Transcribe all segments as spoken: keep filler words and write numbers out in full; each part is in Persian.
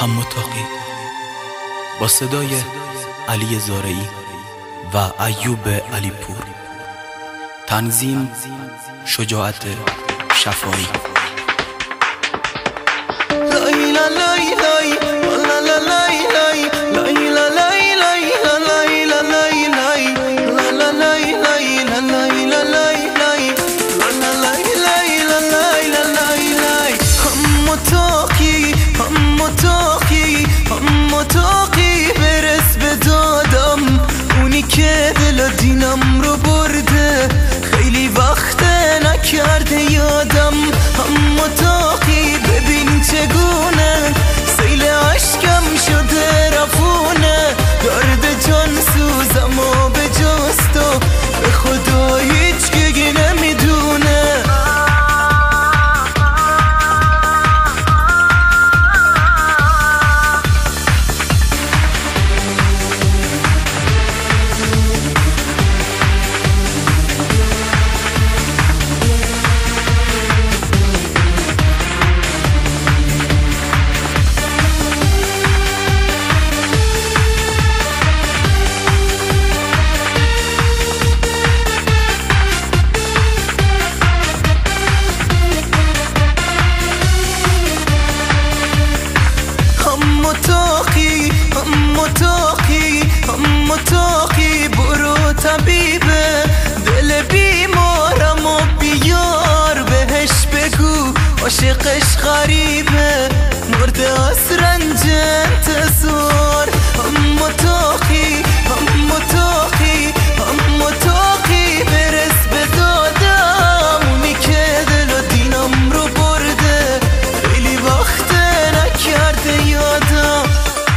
هم‌متاقی با صدای علی زارعی و ایوب علیپور، تنظیم شجاعت شفایی. هم‌متاقی برس به دادم، اونی که دل دینم رو برده، خیلی وقت نکرده یادم. هم‌متاقی ببین چگونه سیل عشقم شده رفونه، درد جان سوزم و به جست و به خدا هیچ کی نمیدونه. هم‌متاقی هم‌متاقی هم‌متاقی برو طبیبه دل بیمارم و بیار بهش بگو عاشقش غریبه، مرده از رنج انتظار. هم‌متاقی هم‌متاقی هم‌متاقی برس به دادم، اونی که دل و دینم رو برده، خیلی وقت نکرده یادم.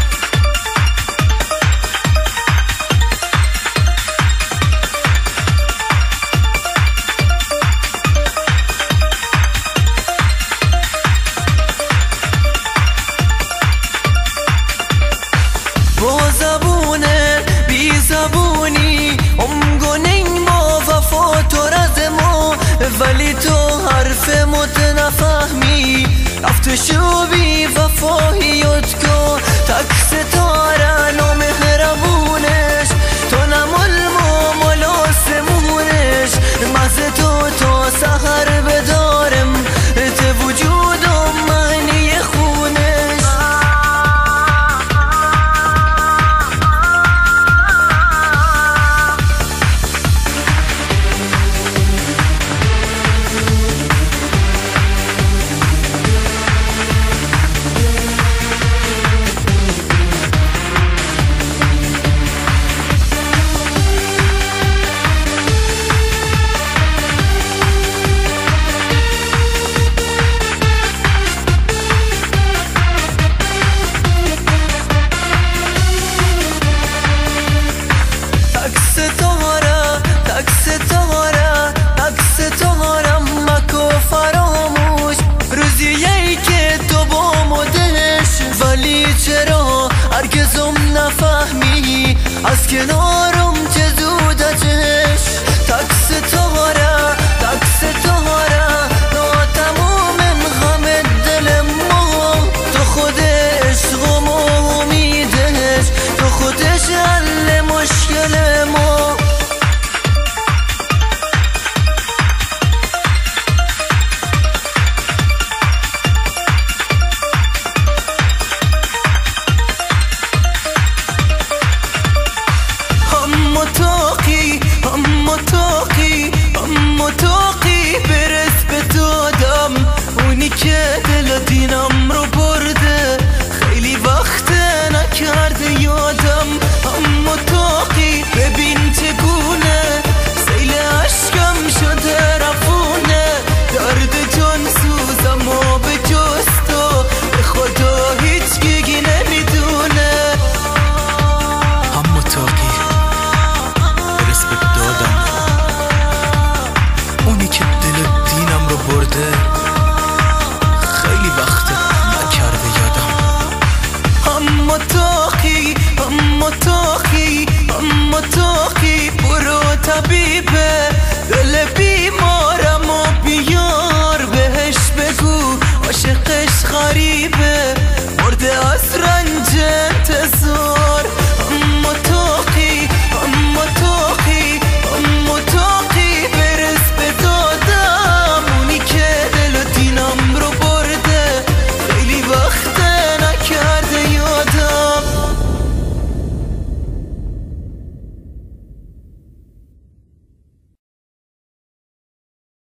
با زبونه بی زبونی امگونین ما وفا تو رزمو، ولی تو حرف مت نفهمی رفت شو بی وفاییت کن. تک ستارن و مهربونش تو نمال مال آسمونش، مزه تو تا سحر بدارم ته وجود و معنی خونش. چرا هرگزم نفهمی از کنارم چه زود چش تک